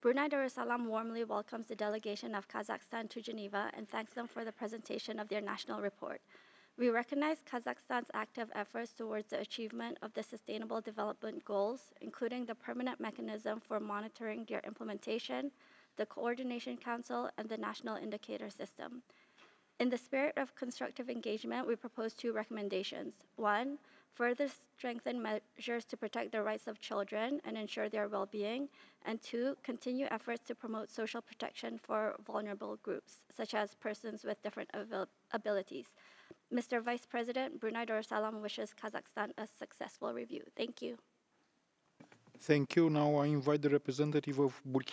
Brunei Darussalam warmly welcomes the delegation of Kazakhstan to Geneva and thanks them for the presentation of their national report. We recognize Kazakhstan's active efforts towards the achievement of the Sustainable Development Goals, including the permanent mechanism for monitoring their implementation, the Coordination Council, and the National Indicator System. In the spirit of constructive engagement, we propose two recommendations. One, further strengthen measures to protect the rights of children and ensure their well-being. And two, continue efforts to promote social protection for vulnerable groups, such as persons with different abilities. Mr. Vice President, Brunei Darussalam wishes Kazakhstan a successful review. Thank you. Thank you. Now I invite the representative of Burkina